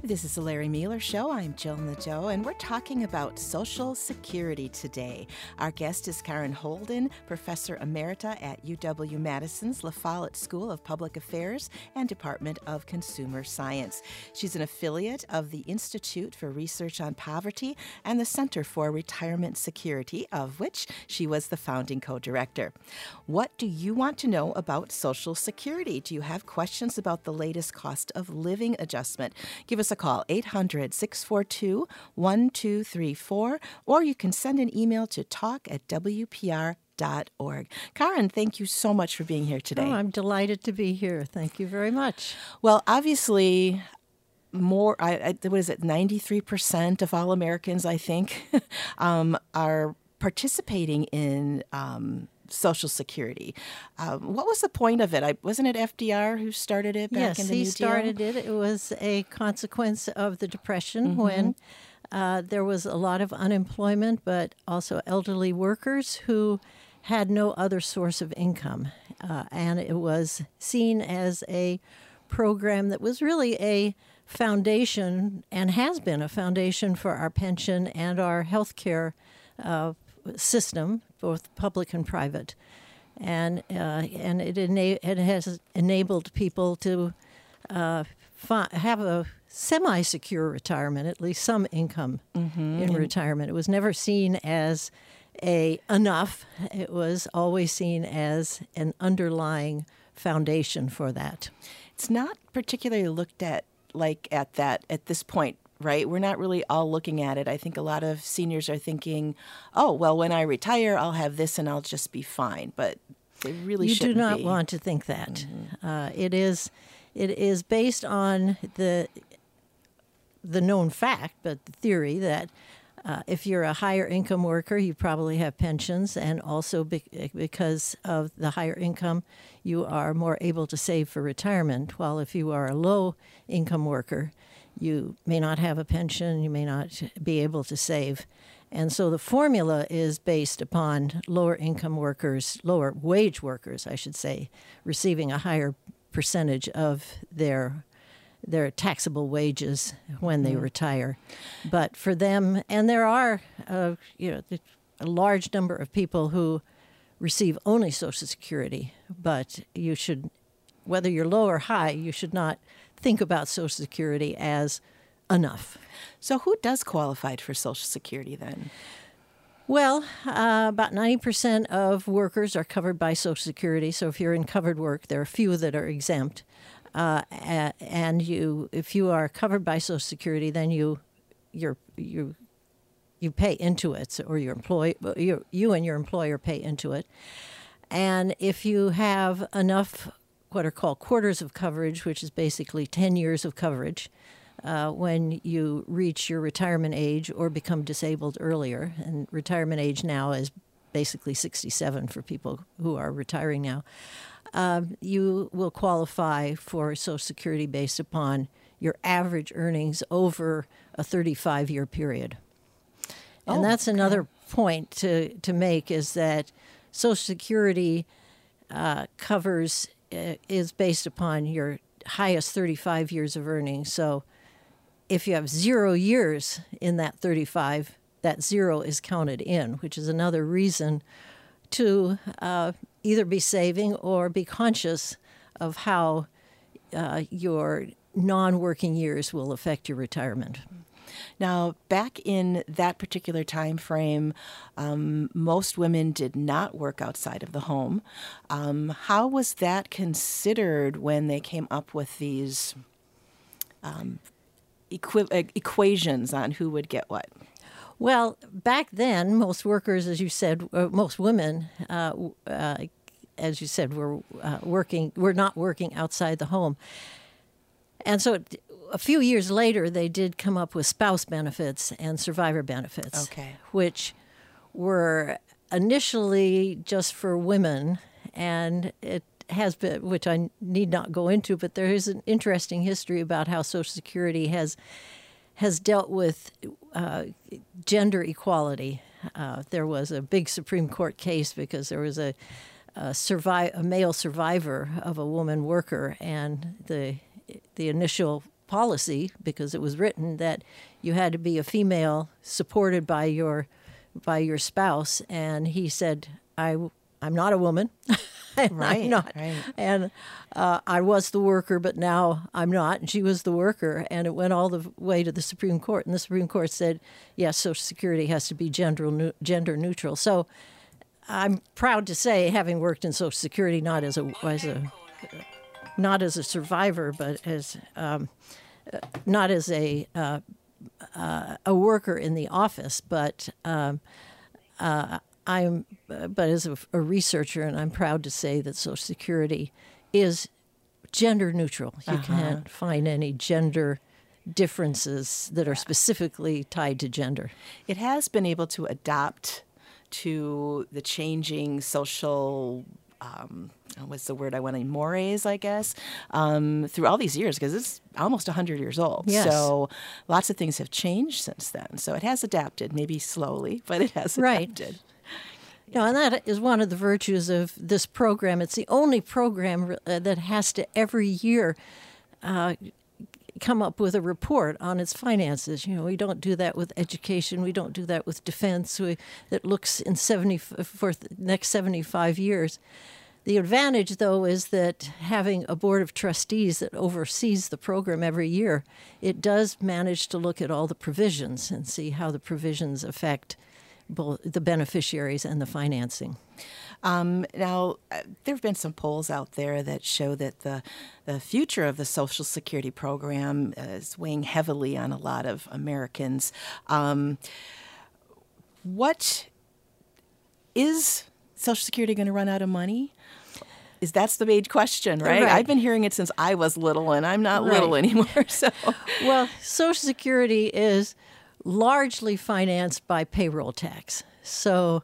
This is the Larry Mueller Show. I'm Jill Nadeau, and we're talking about Social Security today. Our guest is Karen Holden, Professor Emerita at UW-Madison's La Follette School of Public Affairs and Department of Consumer Science. She's an affiliate of the Institute for Research on Poverty and the Center for Retirement Security, of which she was the founding co-director. What do you want to know about Social Security? Do you have questions about the latest cost of living adjustment? Give us a call, 800-642-1234, or you can send an email to talk@wpr.org. Karen, thank you so much for being here today. Oh, I'm delighted to be here. Thank you very much. Well, obviously, what is it, 93% of all Americans, I think, are participating in Social Security. What was the point of it? Wasn't it FDR who started it back in the New Deal? Yes, he started it. It was a consequence of the Depression when there was a lot of unemployment, but also elderly workers who had no other source of income. And it was seen as a program that was really a foundation and has been a foundation for our pension and our health care system, both public and private, and it has enabled people to have a semi-secure retirement, at least some income in retirement. It was never seen as enough. It was always seen as an underlying foundation for that. It's not particularly looked at at this point. Right? We're not really all looking at it. I think a lot of seniors are thinking, oh, well, when I retire, I'll have this and I'll just be fine. But they really shouldn't be. You do not want to think that. It is based on the known fact, but the theory that if you're a higher income worker, you probably have pensions, and also because of the higher income, you are more able to save for retirement, while if you are a low income worker, you may not have a pension, you may not be able to save. And so the formula is based upon lower income workers, lower wage workers, I should say, receiving a higher percentage of their taxable wages when they retire. But for them, and there are a large number of people who receive only Social Security, but you should, whether you're low or high, you should not think about Social Security as enough. So who does qualify for Social Security then? Well, about 90% of workers are covered by Social Security. So if you're in covered work, there are a few that are exempt. And if you are covered by Social Security, then you pay into it, or you and your employer pay into it. And if you have enough what are called quarters of coverage, which is basically 10 years of coverage, when you reach your retirement age or become disabled earlier. And retirement age now is basically 67 for people who are retiring now. You will qualify for Social Security based upon your average earnings over a 35-year period. And that's another point to make, is that Social Security is based upon your highest 35 years of earnings. So if you have 0 years in that 35, that 0 is counted in, which is another reason to either be saving or be conscious of how your non-working years will affect your retirement. Now, back in that particular time frame, most women did not work outside of the home. How was that considered when they came up with these equations on who would get what? Well, back then, most workers, as you said, most women, as you said, were not working outside the home. And so a few years later, they did come up with spouse benefits and survivor benefits, which were initially just for women, and it has been, which I need not go into, but there is an interesting history about how Social Security has dealt with gender equality. There was a big Supreme Court case because there was a male survivor of a woman worker, and the initial policy, because it was written that you had to be a female supported by your spouse, and he said, I'm not a woman. Right, I'm not. right. And I was the worker, but now I'm not. And she was the worker. And it went all the way to the Supreme Court. And the Supreme Court said, yes, Social Security has to be gender neutral. So I'm proud to say, having worked in Social Security, not as a survivor, but as not as a worker in the office, but but as a researcher, and I'm proud to say that Social Security is gender neutral. You can't find any gender differences that are specifically tied to gender. It has been able to adapt to the changing social, what's the word I want to, mores, I guess, through all these years, because it's almost 100 years old. Yes. So lots of things have changed since then. So it has adapted, maybe slowly, but it has adapted. No, and that is one of the virtues of this program. It's the only program that has to every year come up with a report on its finances. We don't do that with education. We don't do that with defense. That looks for the next 75 years. The advantage, though, is that having a board of trustees that oversees the program every year, it does manage to look at all the provisions and see how the provisions affect both the beneficiaries and the financing. Now, there have been some polls out there that show that the future of the Social Security program is weighing heavily on a lot of Americans. What is Social Security going to run out of money? That's the big question, right? I've been hearing it since I was little, and I'm not little anymore. So, well, Social Security is largely financed by payroll tax. So,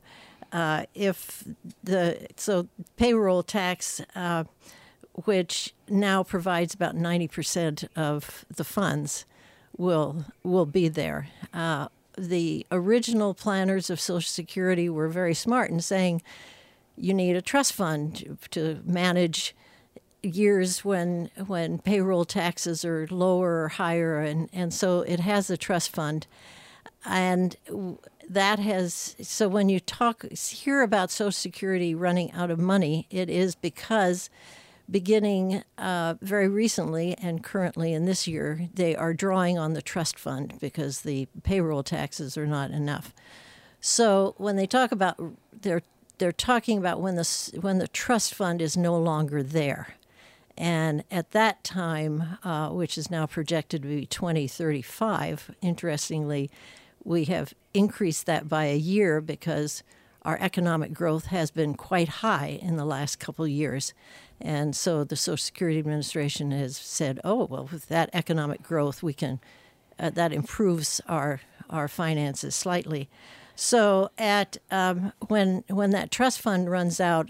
payroll tax, which now provides about 90% of the funds, will be there. The original planners of Social Security were very smart in saying you need a trust fund to manage years when payroll taxes are lower or higher, and so it has a trust fund. And that has, so when you hear about Social Security running out of money, it is because beginning very recently and currently in this year, they are drawing on the trust fund because the payroll taxes are not enough. So when they talk about, they're talking about when the trust fund is no longer there. And at that time, which is now projected to be 2035, interestingly, we have increased that by a year because our economic growth has been quite high in the last couple of years. And so the Social Security Administration has said, oh, well, with that economic growth, we can that improves our finances slightly. So at when that trust fund runs out,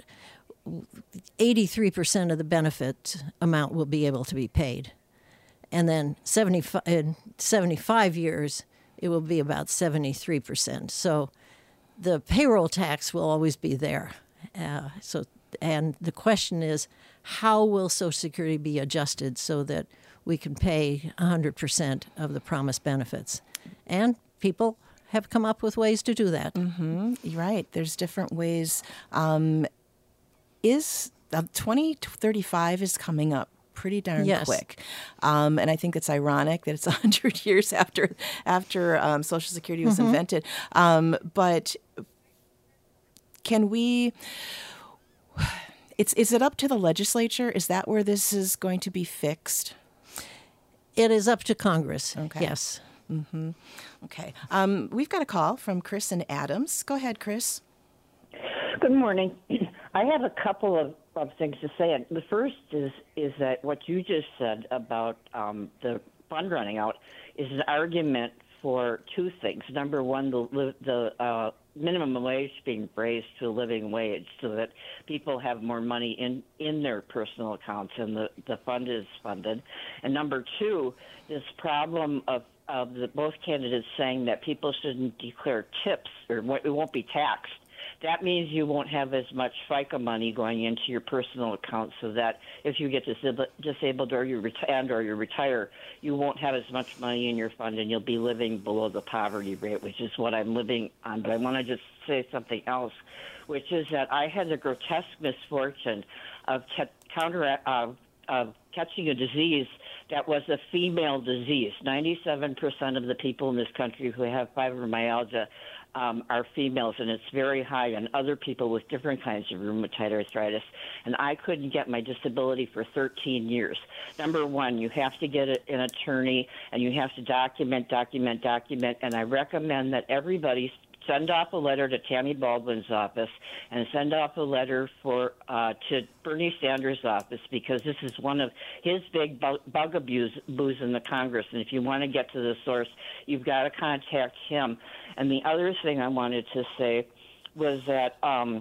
83% of the benefit amount will be able to be paid. And then in 75 years, it will be about 73%. So the payroll tax will always be there. And the question is, how will Social Security be adjusted so that we can pay 100% of the promised benefits? And people have come up with ways to do that. Mm-hmm. You're right. There's different ways. 2035 is coming up pretty darn quick. And I think it's ironic that it's 100 years after Social Security was invented. But can we... Is it up to the legislature? Is that where this is going to be fixed? It is up to Congress, okay. Yes. Mm-hmm. Okay. We've got a call from Chris and Adams. Go ahead, Chris. Good morning. I have a couple of things to say. The first is that what you just said about the fund running out is an argument for two things. Number one, the minimum wage being raised to a living wage so that people have more money in their personal accounts and the fund is funded. And number two, this problem of both candidates saying that people shouldn't declare tips or it won't be taxed. that means you won't have as much FICA money going into your personal account, so that if you get disabled or you retire, you won't have as much money in your fund, and you'll be living below the poverty rate, which is what I'm living on. But I want to just say something else, which is that I had the grotesque misfortune of catching a disease that was a female disease. 97% of the people in this country who have fibromyalgia are females, and it's very high in other people with different kinds of rheumatoid arthritis. And I couldn't get my disability for 13 years. Number one, you have to get an attorney, and you have to document. And I recommend that everybody send off a letter to Tammy Baldwin's office and send off a letter to Bernie Sanders' office, because this is one of his big bugaboos in the Congress. And if you want to get to the source, you've got to contact him. And the other thing I wanted to say was that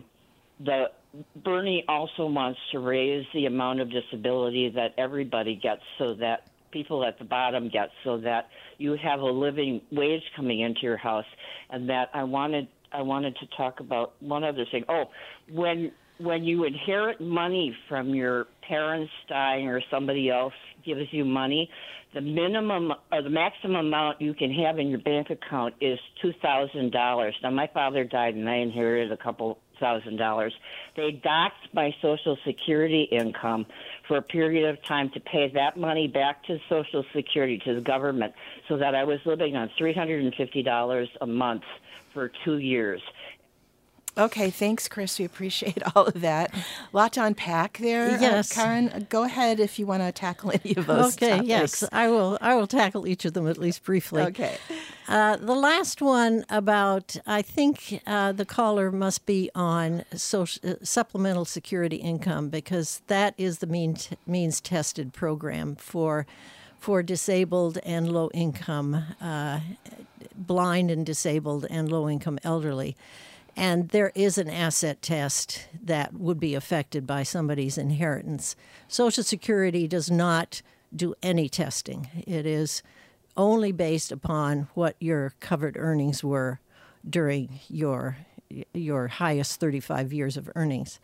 Bernie also wants to raise the amount of disability that everybody gets, so that people at the bottom get, so that you have a living wage coming into your house. And that I wanted to talk about one other thing. Oh, when you inherit money from your parents dying or somebody else gives you money, the minimum or the maximum amount you can have in your bank account is $2,000. Now, my father died and I inherited a couple $1,000. They docked my Social Security income for a period of time to pay that money back to Social Security, to the government, so that I was living on $350 a month for 2 years. Okay, thanks, Chris. We appreciate all of that. A lot to unpack there. Yes. Karen, go ahead if you want to tackle any of those topics. Yes, I will tackle each of them at least briefly. Okay. The last one about, I think the caller must be on supplemental security income, because that is the means-tested program for disabled and low-income, blind and disabled and low-income elderly. And there is an asset test that would be affected by somebody's inheritance. Social Security does not do any testing. It is only based upon what your covered earnings were during your highest 35 years of earnings.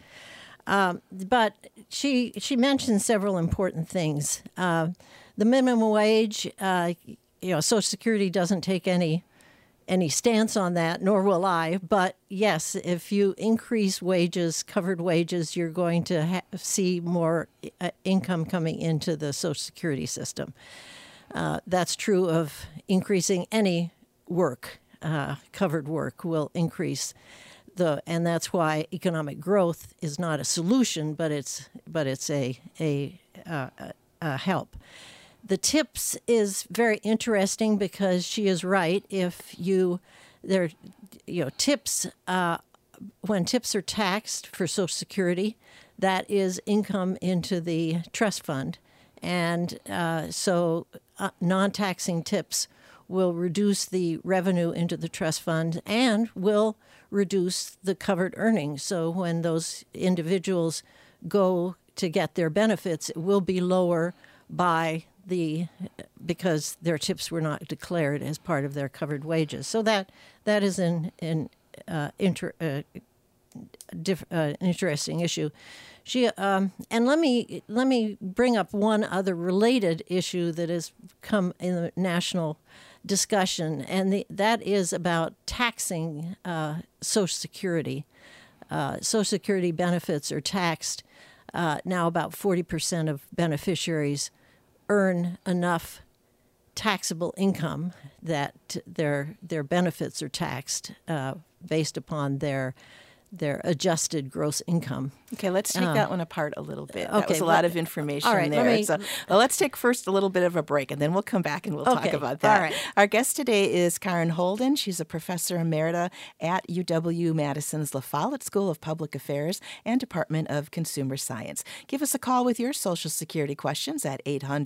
But she mentioned several important things. The minimum wage, Social Security doesn't take any stance on that, nor will I. But yes, if you increase wages, covered wages, you're going to see more income coming into the Social Security system. That's true of increasing any work. Covered work will increase and that's why economic growth is not a solution, but it's a help. The tips is very interesting, because she is right. Tips, when tips are taxed for Social Security, that is income into the trust fund. And so non-taxing tips will reduce the revenue into the trust fund and will reduce the covered earnings. So when those individuals go to get their benefits, it will be lower because their tips were not declared as part of their covered wages. So that is an interesting issue. And let me bring up one other related issue that has come in the national discussion, and that is about taxing Social Security. Social Security benefits are taxed. Now about 40% of beneficiaries earn enough taxable income that their benefits are taxed based upon their adjusted gross income. Okay, let's take that one apart a little bit. That was a lot of information there. Let's take first a little bit of a break, and then we'll come back and we'll talk about that. All right. Our guest today is Karen Holden. She's a professor emerita at UW-Madison's La Follette School of Public Affairs and Department of Consumer Science. Give us a call with your Social Security questions at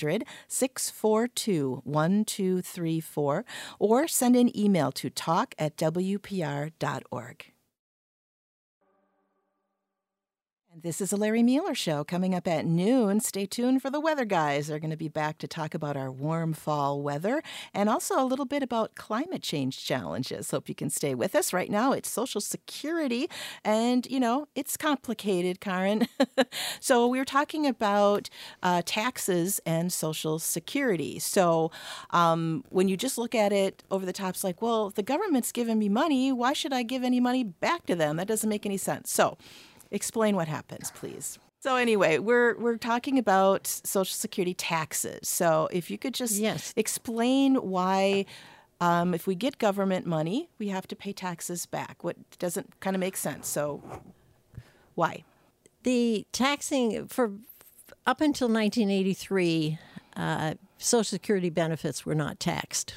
800-642-1234, or send an email to talk@wpr.org. This is the Larry Mueller Show coming up at noon. Stay tuned for the weather guys. They're going to be back to talk about our warm fall weather and also a little bit about climate change challenges. Hope you can stay with us. Right now, it's Social Security, and, you know, it's complicated, Karen. So we're talking about taxes and Social Security. So when you just look at it over the top, it's like, well, if the government's giving me money, why should I give any money back to them? That doesn't make any sense. So explain what happens, please. So anyway, we're talking about Social Security taxes. So if you could just explain why, if we get government money, we have to pay taxes back. What doesn't kind of make sense? So why? The taxing for up until 1983, Social Security benefits were not taxed.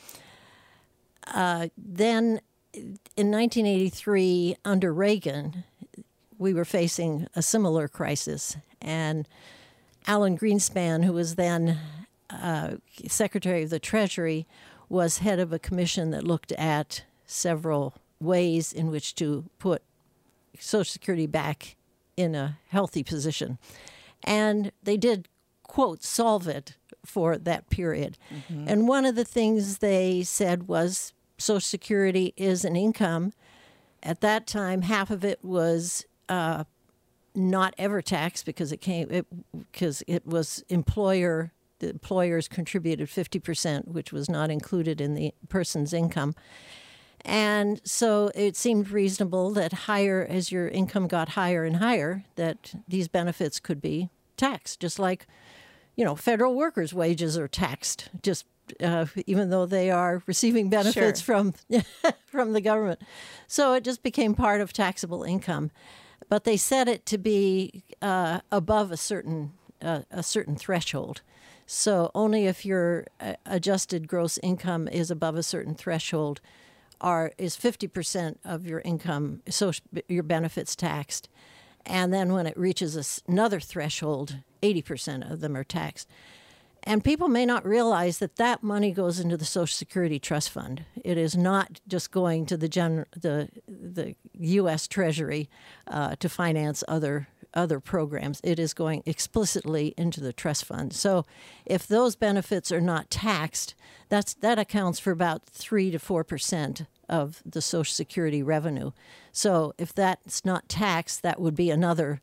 Then in 1983, under Reagan, we were facing a similar crisis, and Alan Greenspan, who was then Secretary of the Treasury, was head of a commission that looked at several ways in which to put Social Security back in a healthy position. And they did, quote, solve it for that period. Mm-hmm. And one of the things they said was Social Security is an income. At that time, half of it was not ever taxed because it was the employers contributed 50%, which was not included in the person's income. And so it seemed reasonable that as your income got higher and higher, that these benefits could be taxed, just like, you know, federal workers' wages are taxed, just even though they are receiving benefits from the government. So it just became part of taxable income. But they set it to be above a certain threshold. So only if your adjusted gross income is above a certain threshold is 50% of your income, so your benefits taxed. And then when it reaches another threshold, 80% of them are taxed. And people may not realize that money goes into the Social Security Trust Fund. It is not just going to the U.S. Treasury to finance other programs. It is going explicitly into the trust fund. So if those benefits are not taxed, that accounts for about 3 to 4% of the Social Security revenue. So if that's not taxed, that would be another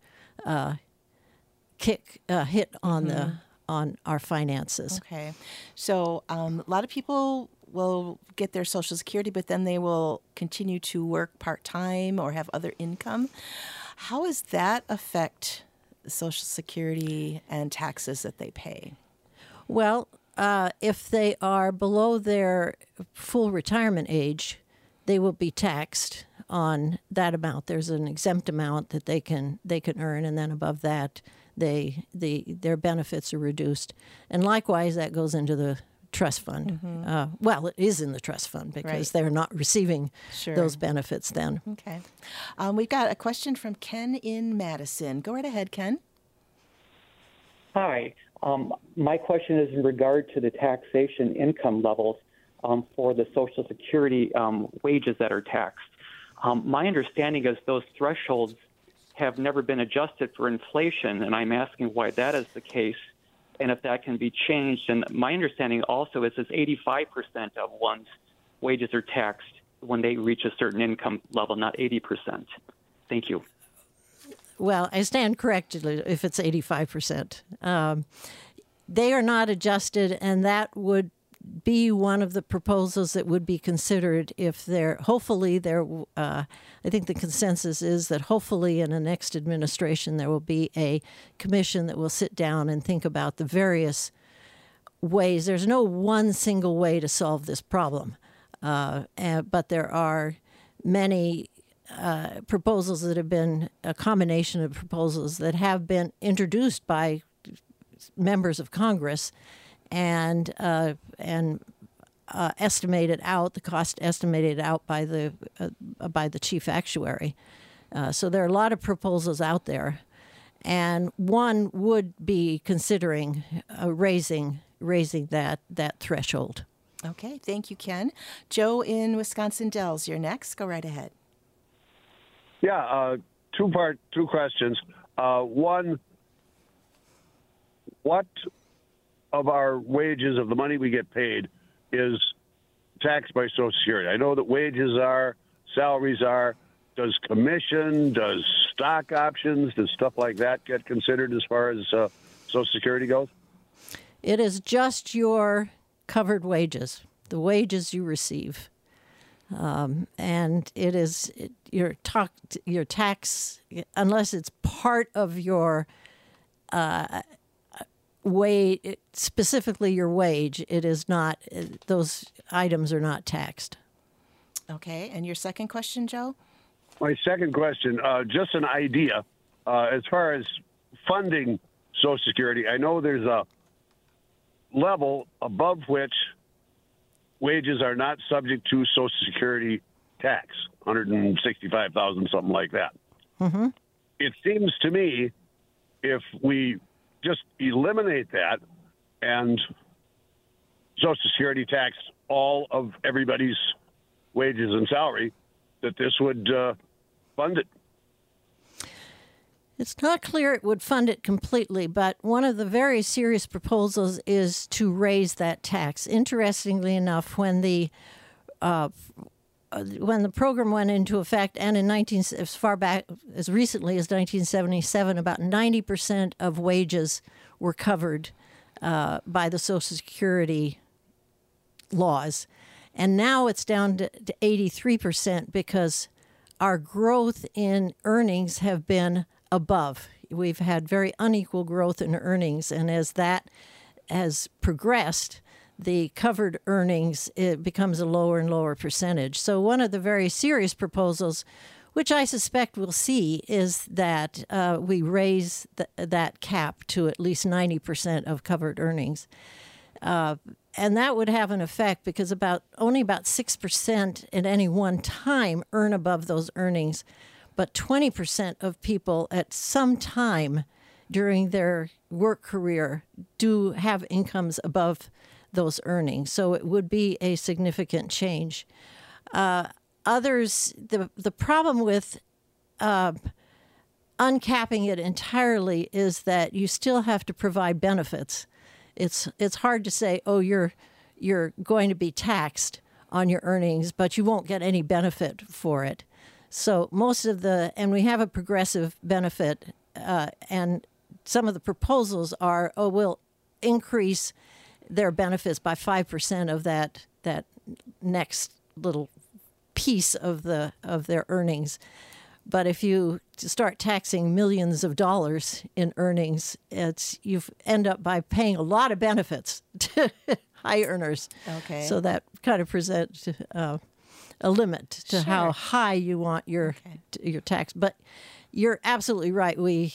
hit on our finances. Okay. So a lot of people will get their Social Security, but then they will continue to work part-time or have other income. How does that affect Social Security and taxes that they pay? Well, if they are below their full retirement age, they will be taxed on that amount. There's an exempt amount that they can earn, and then above that, their benefits are reduced. And likewise, that goes into the trust fund. Mm-hmm. Well, it is in the trust fund because they're not receiving those benefits then. Okay. We've got a question from Ken in Madison. Go right ahead, Ken. Hi. My question is in regard to the taxation income levels for the Social Security wages that are taxed. My understanding is those thresholds have never been adjusted for inflation, and I'm asking why that is the case and if that can be changed. And my understanding also is that 85% of one's wages are taxed when they reach a certain income level, not 80%. Thank you. Well, I stand corrected if it's 85%. They are not adjusted, and that would be one of the proposals that would be considered if I think the consensus is that hopefully in the next administration there will be a commission that will sit down and think about the various ways. There's no one single way to solve this problem, but there are many proposals that have been a combination of proposals that have been introduced by members of Congress and estimated out, the cost estimated out by the chief actuary. So there are a lot of proposals out there, and one would be considering raising that threshold. Okay, thank you, Ken. Joe in Wisconsin Dells, you're next. Go right ahead. Yeah, two questions. One, what of our wages, of the money we get paid, is taxed by Social Security? I know that wages are, salaries are. Does commission, does stock options, does stuff like that get considered as far as Social Security goes? It is just your covered wages, the wages you receive. And it is your tax, unless it's part of your wage, specifically your wage, it is not, those items are not taxed. Okay, and your second question, Joe? My second question, just an idea, as far as funding Social Security, I know there's a level above which wages are not subject to Social Security tax, $165,000, something like that. Mm-hmm. It seems to me if we just eliminate that and Social Security tax all of everybody's wages and salary, that this would fund it. It's not clear it would fund it completely, but one of the very serious proposals is to raise that tax. Interestingly enough, when the program went into effect, and as far back as recently as 1977, about 90% of wages were covered by the Social Security laws. And now it's down to 83% because our growth in earnings have been above. We've had very unequal growth in earnings, and as that has progressed, the covered earnings, it becomes a lower and lower percentage. So one of the very serious proposals, which I suspect we'll see, is that we raise that cap to at least 90% of covered earnings. And that would have an effect because only about 6% at any one time earn above those earnings, but 20% of people at some time during their work career do have incomes above those earnings. So it would be a significant change. Others, the problem with uncapping it entirely is that you still have to provide benefits. It's hard to say, oh, you're going to be taxed on your earnings, but you won't get any benefit for it. So and we have a progressive benefit, and some of the proposals are, we'll increase their benefits by 5% of that next little piece of their earnings. But if you start taxing millions of dollars in earnings, you end up by paying a lot of benefits to high earners. Okay. So that kind of presents a limit to how high you want your tax. But you're absolutely right.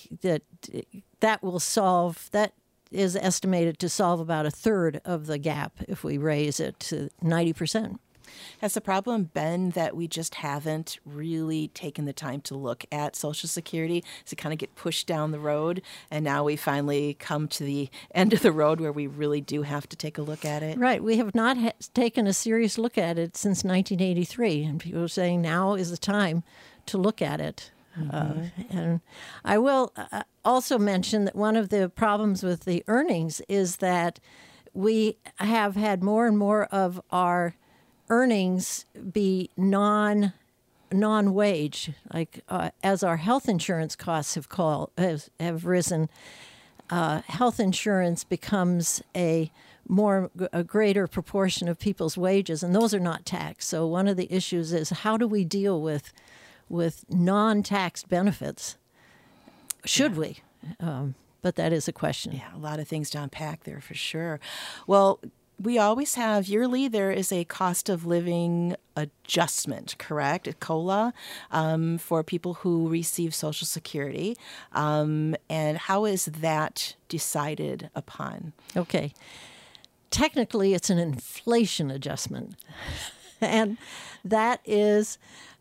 That will solve. That is estimated to solve about a third of the gap if we raise it to 90%. Has the problem been that we just haven't really taken the time to look at Social Security? Does it kind of get pushed down the road, and now we finally come to the end of the road where we really do have to take a look at it? Right. We have not taken a serious look at it since 1983, and people are saying now is the time to look at it. Mm-hmm. And I will also mention that one of the problems with the earnings is that we have had more and more of our earnings be non-wage, like as our health insurance costs have risen. Health insurance becomes a greater proportion of people's wages, and those are not taxed. So one of the issues is how do we deal with non-taxed benefits? Should we? But that is a question. Yeah, a lot of things to unpack there for sure. Well, we always have yearly, there is a cost of living adjustment, correct? A COLA for people who receive Social Security. And how is that decided upon? Okay. Technically, it's an inflation adjustment. And that is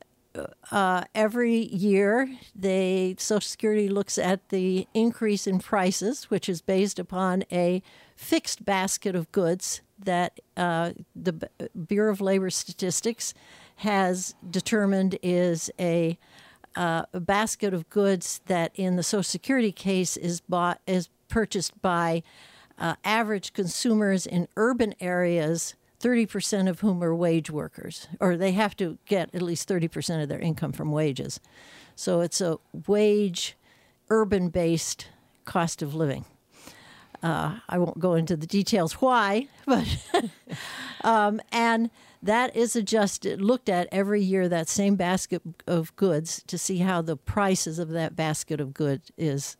every year, Social Security looks at the increase in prices, which is based upon a fixed basket of goods that the Bureau of Labor Statistics has determined is a a basket of goods that in the Social Security case is purchased by average consumers in urban areas, 30% of whom are wage workers, or they have to get at least 30% of their income from wages. So it's a wage, urban-based cost of living. I won't go into the details why, but and that is looked at every year, that same basket of goods, to see how the prices of that basket of goods is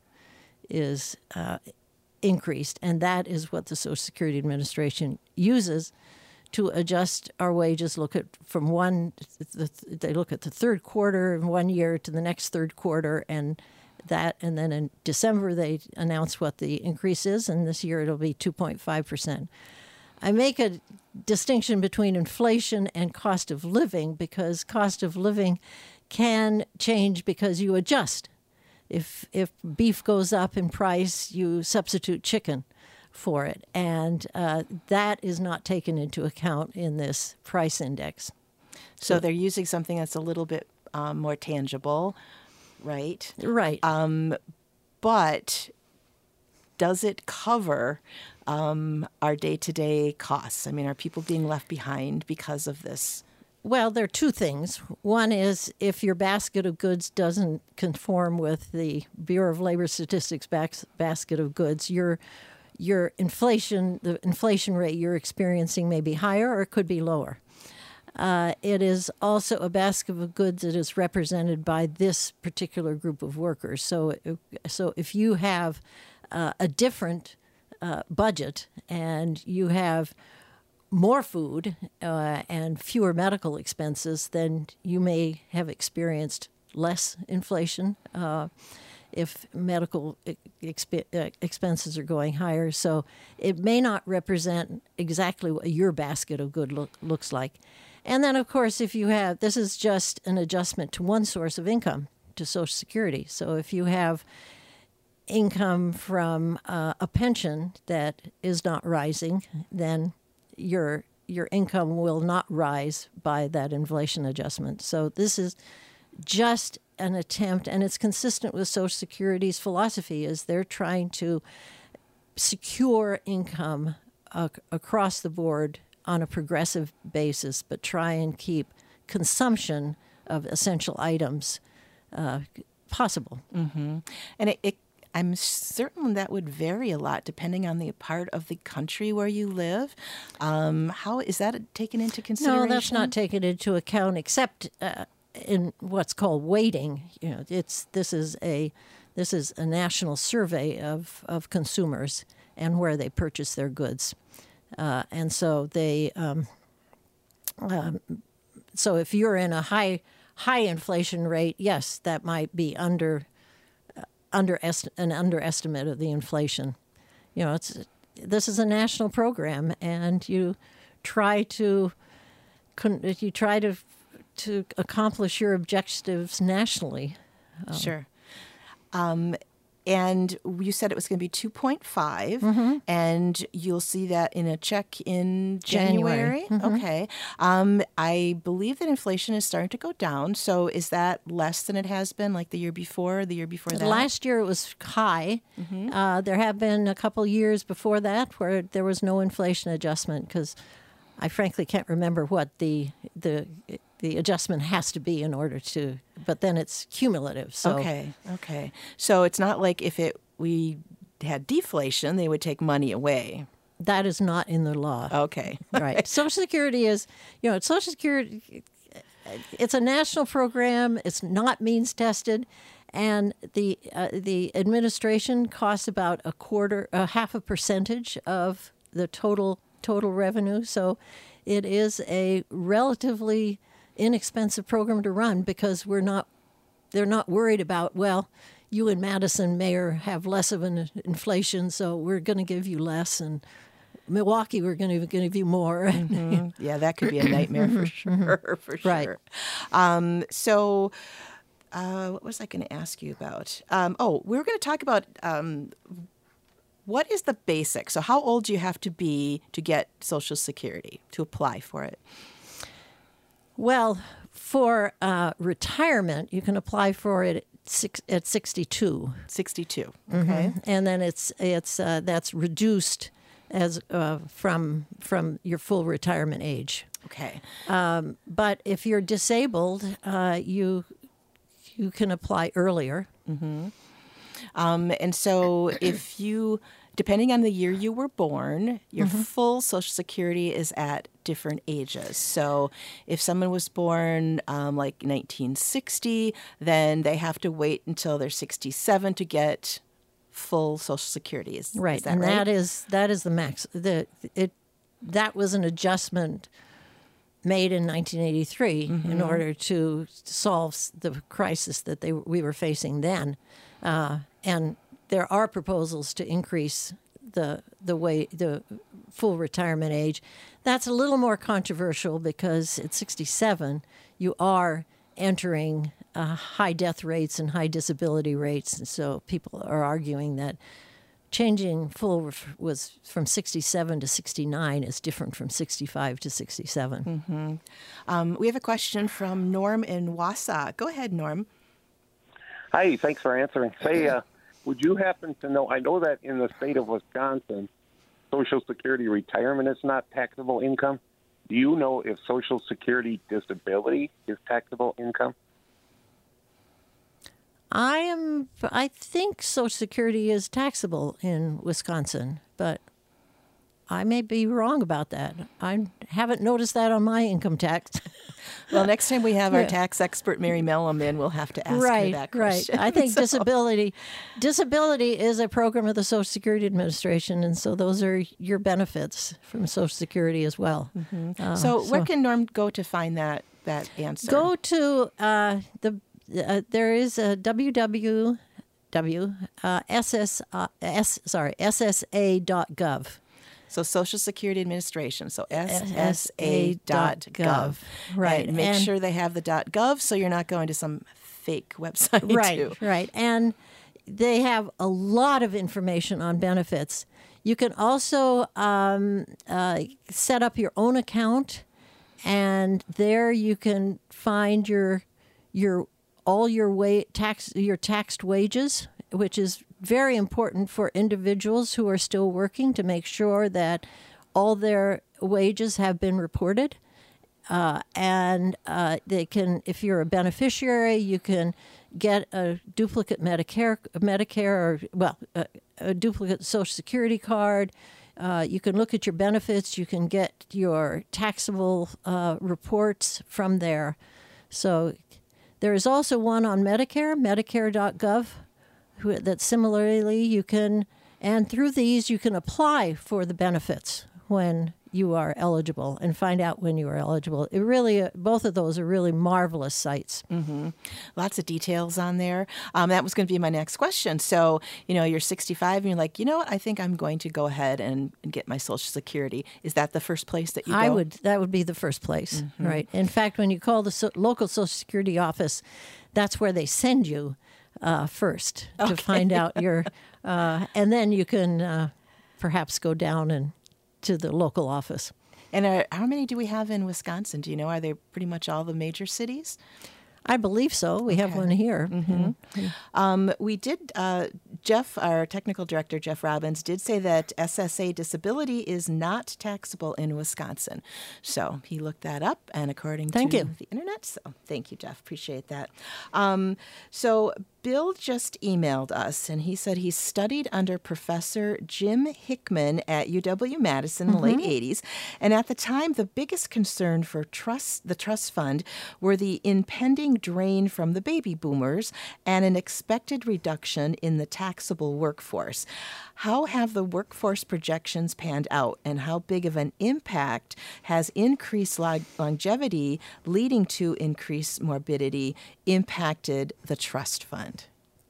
increased. And that is what the Social Security Administration uses to adjust our wages. They look at the third quarter in one year to the next third quarter, and then in December they announce what the increase is, and this year it'll be 2.5%. I make a distinction between inflation and cost of living because cost of living can change because you adjust. If beef goes up in price, you substitute chicken for it, and that is not taken into account in this price index. So they're using something that's a little bit more tangible, right? Right. But does it cover our day-to-day costs? I mean, are people being left behind because of this? Well, there are two things. One is if your basket of goods doesn't conform with the Bureau of Labor Statistics basket of goods, the inflation rate you're experiencing may be higher or it could be lower. It is also a basket of goods that is represented by this particular group of workers. So if you have a different budget and you have more food and fewer medical expenses, then you may have experienced less inflation if medical expenses are going higher. So it may not represent exactly what your basket of goods looks like. And then, of course, this is just an adjustment to one source of income, to Social Security. So if you have income from a pension that is not rising, then your income will not rise by that inflation adjustment. So this is just an attempt, and it's consistent with Social Security's philosophy, is they're trying to secure income across the board on a progressive basis, but try and keep consumption of essential items possible. Mm-hmm. And I'm certain that would vary a lot depending on the part of the country where you live. How is that taken into consideration? No, that's not taken into account, except in what's called weighting. This is a national survey of consumers and where they purchase their goods, and so they. So if you're in a high inflation rate, yes, that might be an underestimate of the inflation. This is a national program, and you try to accomplish your objectives nationally. Sure. And you said it was going to be 2.5, and you'll see that in a check in January? Mm-hmm. Okay. I believe that inflation is starting to go down. So is that less than it has been, like the year before that? Last year it was high. Mm-hmm. There have been a couple years before that where there was no inflation adjustment, because I frankly can't remember what the adjustment has to be in order to, but then it's cumulative. So. Okay. So it's not like if we had deflation, they would take money away. That is not in the law. Okay. Right. Social Security is, Social Security, it's a national program. It's not means tested. And the administration costs about a 0.5% of the total revenue. So it is a relatively inexpensive program to run, because they're not worried about, well, you in Madison may have less of an inflation, so we're going to give you less, and Milwaukee, we're going to give you more. Mm-hmm. Yeah, that could be a nightmare for sure. For sure. Right. So what was I going to ask you about? We were going to talk about what is the basic? So how old do you have to be to get Social Security, to apply for it? Well, For retirement, you can apply for it at 62. 62. Okay. And then it's that's reduced as from your full retirement age. Okay. But if you're disabled, you can apply earlier. And so if you, depending on the year you were born, your full Social Security is at different ages. So if someone was born like 1960, then they have to wait until they're 67 to get full Social Security. Is that right? That is the max. That was an adjustment made in 1983 in order to solve the crisis that we were facing then. And there are proposals to increase the full retirement age. That's a little more controversial because at 67 you are entering high death rates and high disability rates, and so people are arguing that changing full was from 67 to 69 is different from 65 to 67. We have a question from Norm in Wausau. Go ahead, Norm. Hi, thanks for answering. Say, would you happen to know, I know that in the state of Wisconsin, Social Security retirement is not taxable income. Do you know if Social Security disability is taxable income? I think Social Security is taxable in Wisconsin, but I may be wrong about that. I haven't noticed that on my income tax. Well, next time we have our tax expert, Mary Mellom, in, we'll have to ask her that question. Right. I think disability is a program of the Social Security Administration, and so those are your benefits from Social Security as well. So where can Norm go to find that answer? Go to there is a ssa.gov. So Social Security Administration, so ssa.gov. Right. And make sure they have the .gov so you're not going to some fake website too. Right. And they have a lot of information on benefits. You can also set up your own account, and there you can find your taxed wages, which is very important for individuals who are still working to make sure that all their wages have been reported. And they can, if you're a beneficiary, you can get a duplicate Medicare, or a duplicate Social Security card. You can look at your benefits. You can get your taxable reports from there. So there is also one on Medicare, Medicare.gov, that similarly you can, and through these you can apply for the benefits when you are eligible and find out when you are eligible. It really, both of those are really marvelous sites. Lots of details on there. That was going to be my next question. So, you're 65 and you're like, what? I think I'm going to go ahead and get my Social Security. Is that the first place that you go? That would be the first place, right? In fact, when you call the local Social Security office, that's where they send you first to find out your, and then you can perhaps go down to the local office. And how many do we have in Wisconsin? Do you know? Are they pretty much all the major cities? I believe so. We have one here. We did, Jeff, our technical director, Jeff Robbins, did say that SSA disability is not taxable in Wisconsin. So he looked that up, and according to the internet. So thank you, Jeff. Appreciate that. So Bill just emailed us, and he said he studied under Professor Jim Hickman at UW-Madison in the late 80s. And at the time, the biggest concern for the trust fund were the impending drain from the baby boomers and an expected reduction in the taxable workforce. How have the workforce projections panned out, and how big of an impact has increased longevity leading to increased morbidity impacted the trust fund?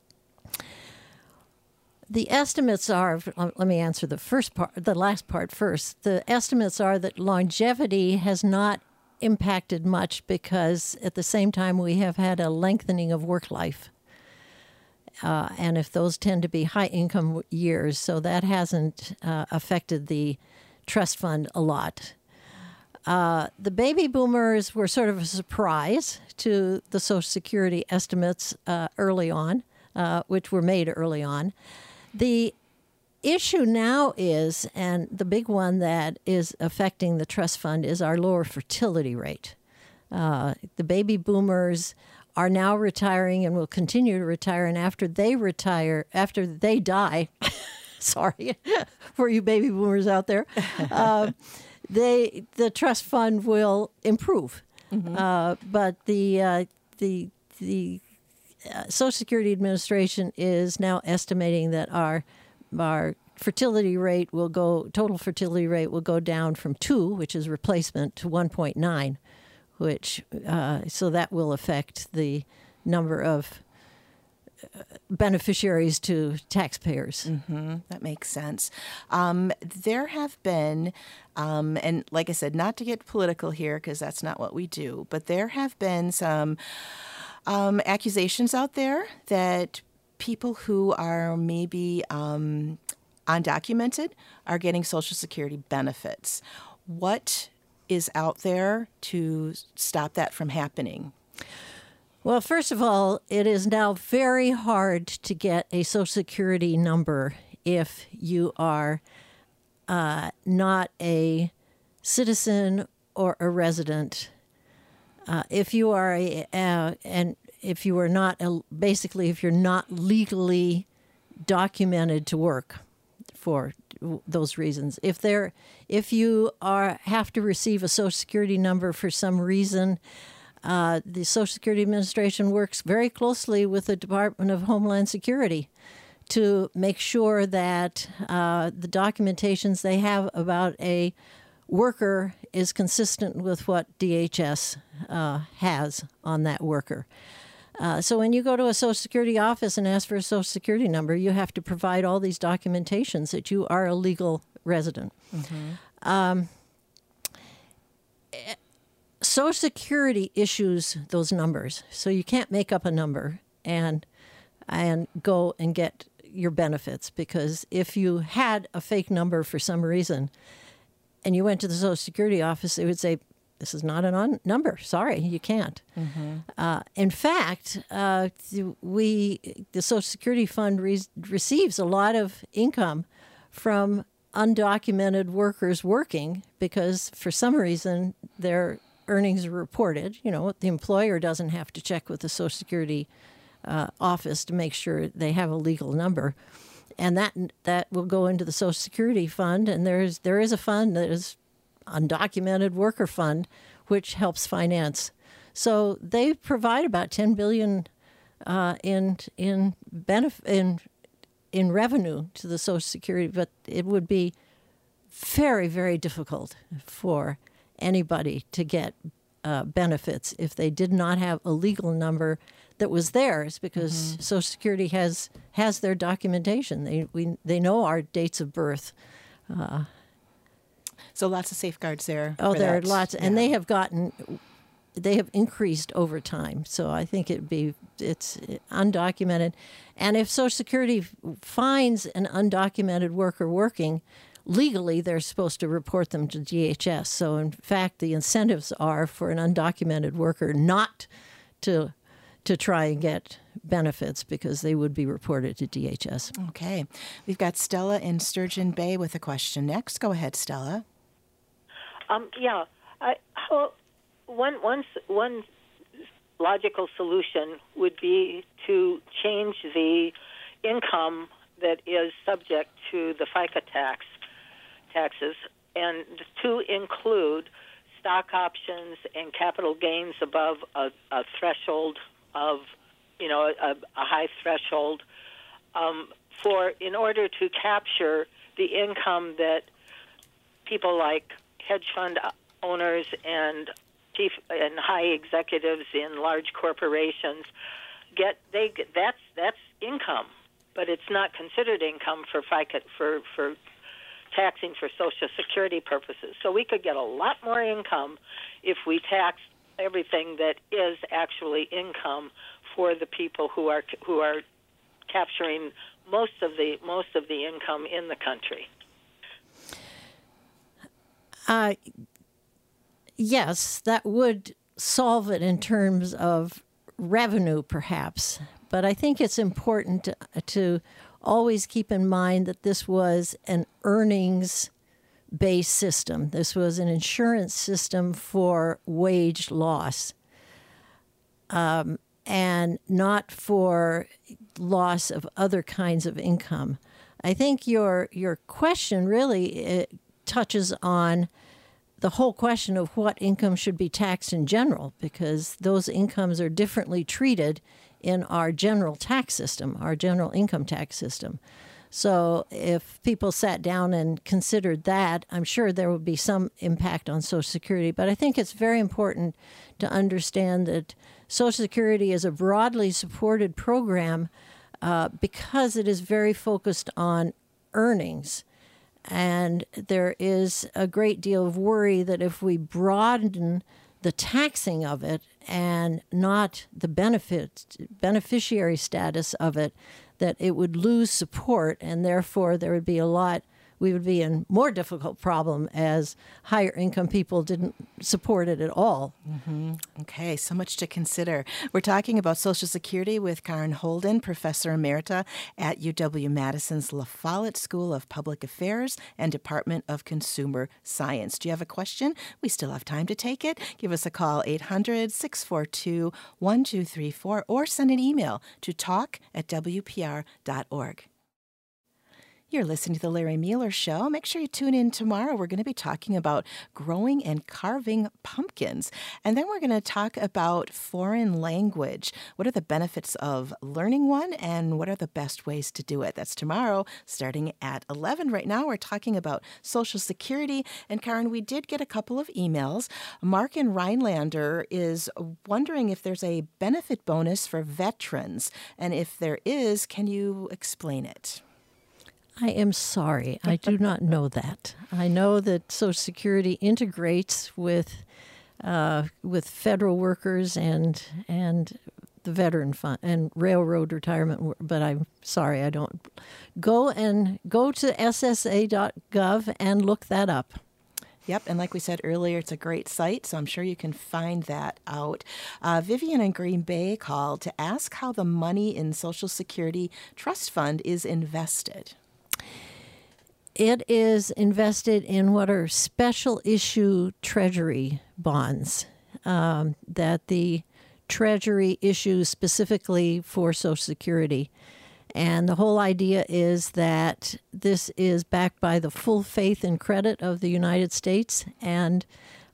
The estimates are, let me answer the last part first. The estimates are that longevity has not impacted much because at the same time we have had a lengthening of work life. And if those tend to be high income years, so that hasn't affected the trust fund a lot. The baby boomers were sort of a surprise to the Social Security estimates early on, which were made early on. The issue now is, and the big one that is affecting the trust fund, is our lower fertility rate. The baby boomers are now retiring and will continue to retire, and after they die, sorry for you baby boomers out there, the trust fund will improve. But the Social Security Administration is now estimating that our fertility rate total fertility rate will go down from 2, which is replacement, to 1.9, which so that will affect the number of beneficiaries to taxpayers. That makes sense. There have been, and like I said, not to get political here because that's not what we do, but there have been some accusations out there that people who are maybe undocumented are getting Social Security benefits. What is out there to stop that from happening? Well, first of all, it is now very hard to get a Social Security number if you are not a citizen or a resident. If you are and if you are not basically if you're not legally documented to work for those reasons. If you have to receive a Social Security number for some reason, the Social Security Administration works very closely with the Department of Homeland Security to make sure that the documentations they have about a worker is consistent with what DHS has on that worker. So when you go to a Social Security office and ask for a Social Security number, you have to provide all these documentations that you are a legal resident. Social Security issues those numbers, so you can't make up a number and go and get your benefits, because if you had a fake number for some reason and you went to the Social Security office, they would say, this is not a number. Sorry, you can't. In fact, the Social Security Fund receives a lot of income from undocumented workers working because for some reason their earnings are reported. You know, the employer doesn't have to check with the Social Security office to make sure they have a legal number. And that will go into the Social Security Fund, and there is a fund that is undocumented worker fund, which helps finance. So they provide about $10 billion in revenue to the Social Security, but it would be very, very difficult for anybody to get benefits if they did not have a legal number that was theirs, because Social Security has their documentation. They know our dates of birth. So lots of safeguards there. Oh, there are lots, and they have increased over time. So I think it's undocumented, and if Social Security finds an undocumented worker working legally, they're supposed to report them to DHS. So in fact, the incentives are for an undocumented worker not to try and get benefits, because they would be reported to DHS. Okay. We've got Stella in Sturgeon Bay with a question next. Go ahead, Stella. One logical solution would be to change the income that is subject to the FICA taxes, and to include stock options and capital gains above a threshold of, a high threshold, in order to capture the income that people like hedge fund owners and high executives in large corporations get. That's income, but it's not considered income for FICA for taxing for Social Security purposes. So we could get a lot more income if we taxed everything that is actually income for the people who are capturing most of the income in the country. yes, that would solve it in terms of revenue, perhaps. But I think it's important to always keep in mind that this was an earnings-based system. This was an insurance system for wage loss, and not for loss of other kinds of income. I think your question really touches on the whole question of what income should be taxed in general, because those incomes are differently treated in our general tax system, our general income tax system. So if people sat down and considered that, I'm sure there would be some impact on Social Security. But I think it's very important to understand that Social Security is a broadly supported program because it is very focused on earnings. And there is a great deal of worry that if we broaden the taxing of it and not the beneficiary status of it, that it would lose support, and therefore there would be we would be in more difficult problem as higher income people didn't support it at all. Mm-hmm. Okay, so much to consider. We're talking about Social Security with Karen Holden, Professor Emerita at UW-Madison's La Follette School of Public Affairs and Department of Consumer Science. Do you have a question? We still have time to take it. Give us a call, 800-642-1234, or send an email to talk@wpr.org. You're listening to The Larry Mueller Show. Make sure you tune in tomorrow. We're going to be talking about growing and carving pumpkins. And then we're going to talk about foreign language. What are the benefits of learning one, and what are the best ways to do it? That's tomorrow, starting at 11. Right now, we're talking about Social Security. And Karen, we did get a couple of emails. Mark in Rhinelander is wondering if there's a benefit bonus for veterans. And if there is, can you explain it? I am sorry. I do not know that. I know that Social Security integrates with federal workers and the Veteran Fund and Railroad Retirement. But I'm sorry, I don't. Go to ssa.gov and look that up. Yep, and like we said earlier, it's a great site, so I'm sure you can find that out. Vivian in Green Bay called to ask how the money in Social Security Trust Fund is invested. It is invested in what are special issue Treasury bonds that the Treasury issues specifically for Social Security. And the whole idea is that this is backed by the full faith and credit of the United States and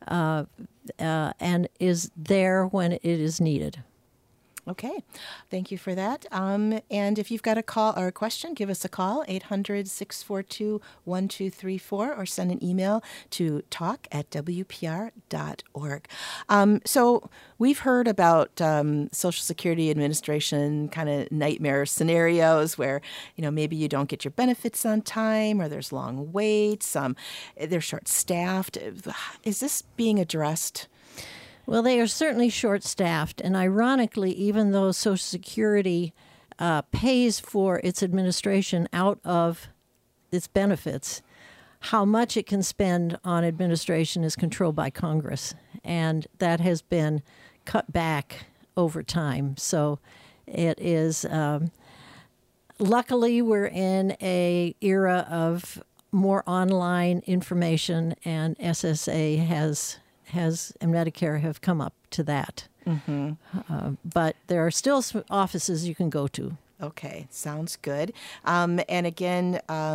is there when it is needed. Okay, thank you for that. And if you've got a call or a question, give us a call, 800-642-1234, or send an email to talk@wpr.org. So we've heard about Social Security Administration kind of nightmare scenarios where, maybe you don't get your benefits on time, or there's long waits, they're short-staffed. Is this being addressed? Well, they are certainly short-staffed, and ironically, even though Social Security pays for its administration out of its benefits, how much it can spend on administration is controlled by Congress, and that has been cut back over time. So it is, luckily, we're in an era of more online information, and SSA and Medicare have come up to that. Mm-hmm. But there are still some offices you can go to. Okay, sounds good. And again,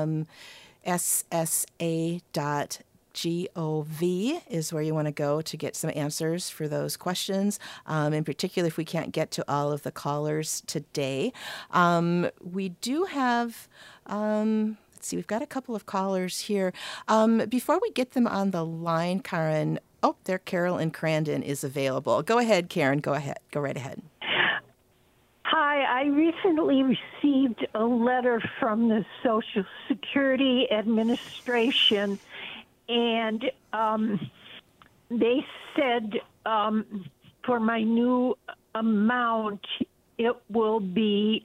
ssa.gov is where you want to go to get some answers for those questions. In particular, if we can't get to all of the callers today. We do have... Let's see, we've got a couple of callers here. Before we get them on the line, Karen... Oh, there, Carol in Crandon is available. Go ahead, Karen. Go ahead. Go right ahead. Hi. I recently received a letter from the Social Security Administration, and they said for my new amount, it will be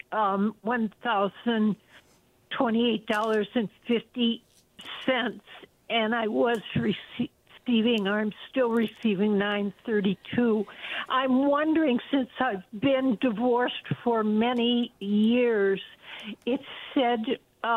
$1,028.50, and I was receiving receiving, or I'm still receiving $932. I'm wondering, since I've been divorced for many years, it said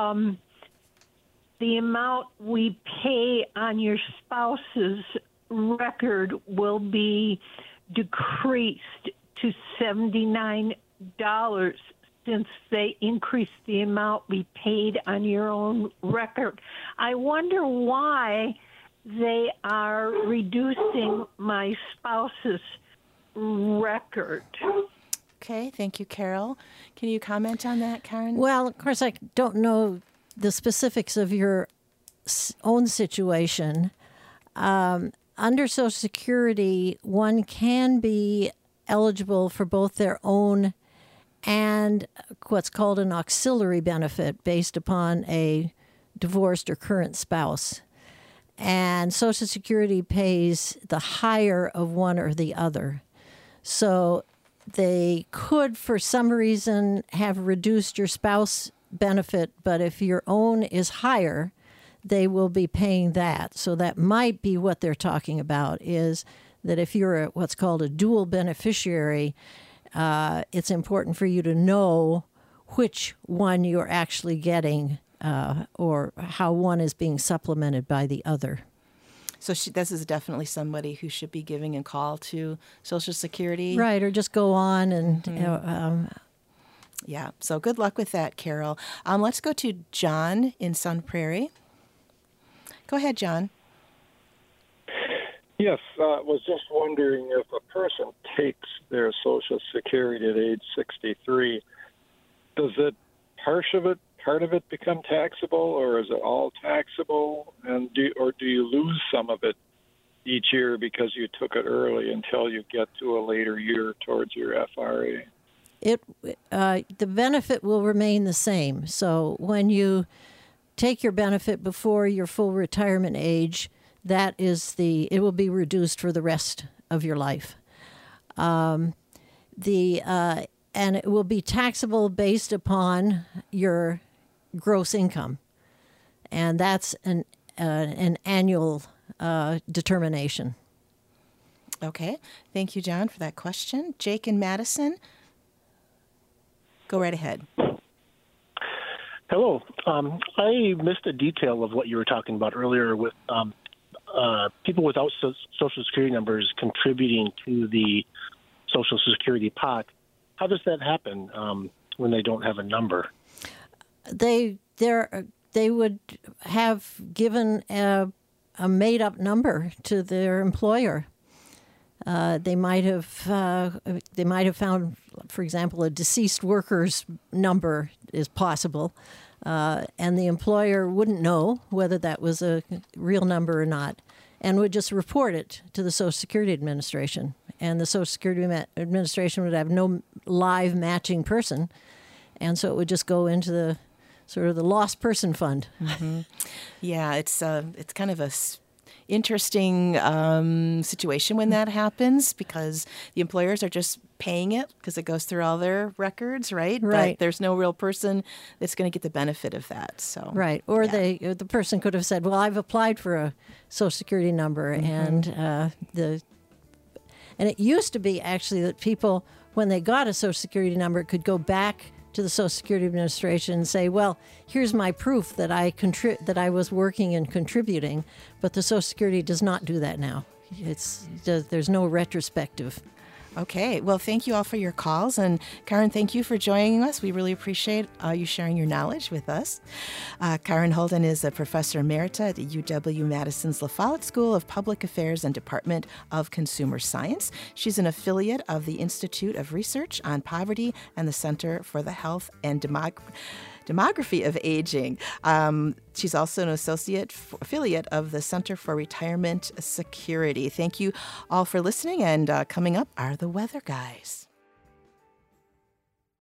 the amount we pay on your spouse's record will be decreased to $79 since they increased the amount we paid on your own record. I wonder why they are reducing my spouse's record. Okay, thank you, Carol. Can you comment on that, Karen? Well, of course, I don't know the specifics of your own situation. Under Social Security, one can be eligible for both their own and what's called an auxiliary benefit based upon a divorced or current spouse. And Social Security pays the higher of one or the other. So they could, for some reason, have reduced your spouse benefit, but if your own is higher, they will be paying that. So that might be what they're talking about, is that if you're what's called a dual beneficiary, it's important for you to know which one you're actually getting or how one is being supplemented by the other. So this is definitely somebody who should be giving a call to Social Security. Right, or just go on and... Yeah, so good luck with that, Carol. Let's go to John in Sun Prairie. Go ahead, John. Yes, I was just wondering if a person takes their Social Security at age 63, does it part of it become taxable, or is it all taxable? And do you lose some of it each year because you took it early until you get to a later year towards your FRA? The benefit will remain the same. So when you take your benefit before your full retirement age, it will be reduced for the rest of your life. And it will be taxable based upon your gross income, and that's an annual determination. Okay, thank you, John, for that question. Jake in Madison, go right ahead. Hello. I missed a detail of what you were talking about earlier with people without Social Security numbers contributing to the Social Security pot. How does that happen when they don't have a number? They would have given a made-up number to their employer. They might have found, for example, a deceased worker's number is possible, and the employer wouldn't know whether that was a real number or not, and would just report it to the Social Security Administration. And the Social Security Administration would have no live matching person, and so it would just go into the sort of the lost person fund. Mm-hmm. Yeah, it's kind of a interesting situation when that happens, because the employers are just paying it because it goes through all their records, right? Right. But there's no real person that's going to get the benefit of that. So right, or yeah. the person could have said, "Well, I've applied for a Social Security number," mm-hmm. And it used to be actually that people, when they got a Social Security number, could go back to the Social Security Administration and say, well, here's my proof that I was working and contributing, but the Social Security does not do that now. There's no retrospective. Okay. Well, thank you all for your calls. And Karen, thank you for joining us. We really appreciate you sharing your knowledge with us. Karen Holden is a professor emerita at the UW-Madison's La Follette School of Public Affairs and Department of Consumer Science. She's an affiliate of the Institute of Research on Poverty and the Center for the Health and Demography of Aging. She's also an affiliate of the Center for Retirement Security. Thank you all for listening, and coming up are the Weather Guys.